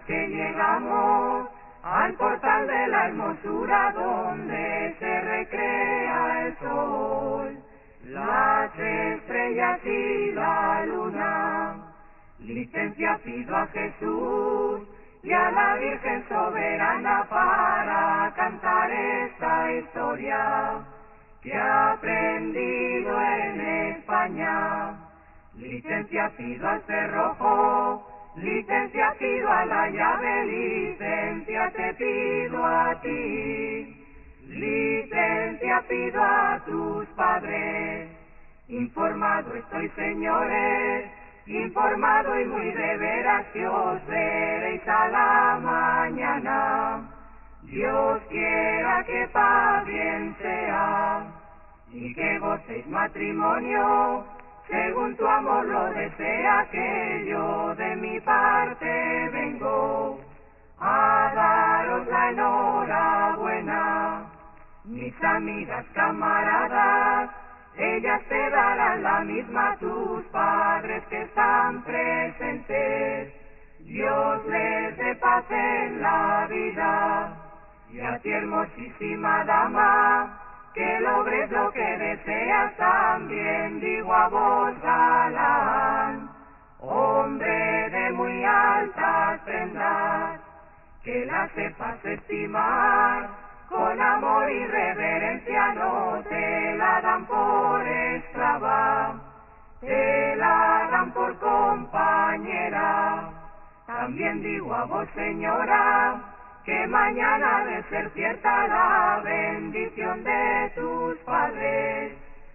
que llegamos al portal de la hermosura donde se recrea el sol, las estrellas y la luna. Licencia pido a Jesús y a la Virgen soberana para cantar esta historia que he aprendido en España. Licencia pido al cerrojo, licencia pido a la llave, licencia te pido a ti, licencia pido a tus padres. Informado estoy, señores, informado y muy de veras que os veréis a la mañana. Dios quiera que pa' bien sea y que gocéis matrimonio según tu amor lo desea, que yo de mi parte vengo a daros la enhorabuena. Mis amigas, camaradas, ellas te darán la misma, tus padres que están presentes. Dios les dé paz en la vida. Y a ti, hermosísima dama, que logres lo que deseas, también digo a vos, galán, hombre de muy altas prendas, que la sepas estimar, con amor y reverencia no te la dan por esclava, te la dan por compañera. También digo a vos, señora, que mañana ha de ser cierta la bendición de tus padres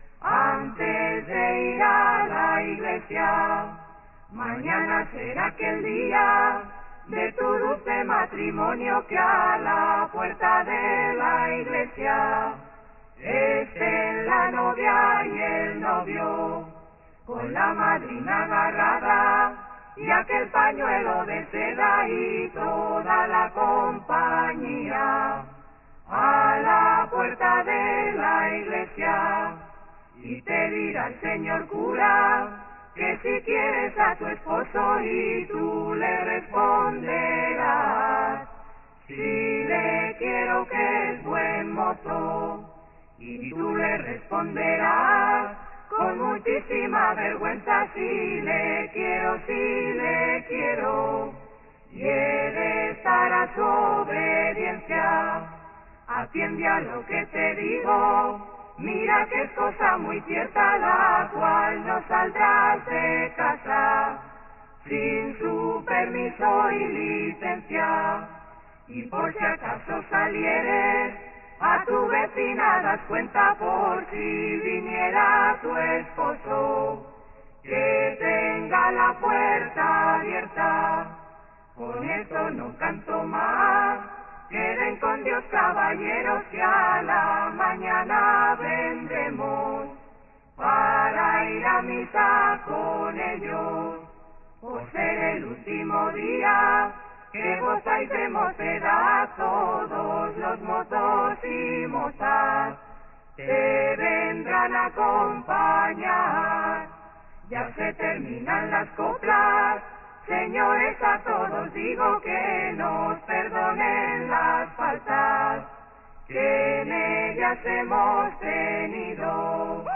antes de ir a la iglesia. Mañana será aquel día de tu dulce matrimonio, que a la puerta de la iglesia estén la novia y el novio, con la madrina agarrada y aquel pañuelo de seda y toda la compañía a la puerta de la iglesia. Y te dirá el señor cura que si quieres a tu esposo, y tú le responderás si le quiero, que es buen mozo. Y tú le responderás con muchísima vergüenza, si le quiero, y he de estar a su obediencia. Atiende a lo que te digo, mira que es cosa muy cierta, la cual no saldrás de casa sin su permiso y licencia. Y por si acaso salieres, a tu vecina das cuenta, por si viniera tu esposo, que tenga la puerta abierta. Con esto no canto más, queden con Dios, caballeros, que a la mañana vendremos para ir a misa con ellos. Por ser el último día que gozáis de mocedad, todos los mozos y mozas te vendrán a acompañar. Ya se terminan las coplas, señores, a todos digo que nos perdonen las faltas que en ellas hemos tenido.